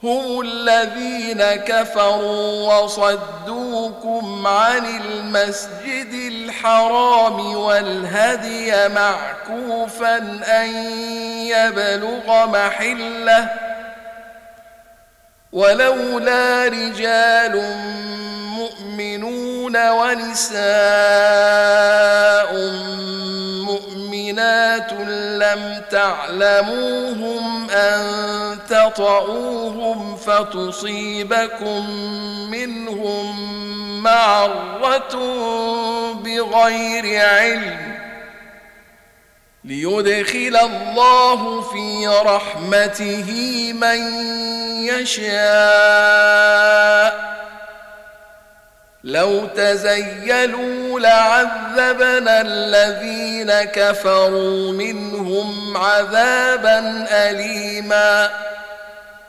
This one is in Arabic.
هم الذين كفروا وصدوكم عن المسجد الحرام والهدي معكوفا أن يبلغ محله ولولا رجال مؤمنون ونساء مؤمنات لم تعلموهم أن تطؤوهم فتصيبكم منهم معرة بغير علم ليدخل الله في رحمته من يشاء لو تزيلوا لعذبنا الذين كفروا منهم عذابا أليما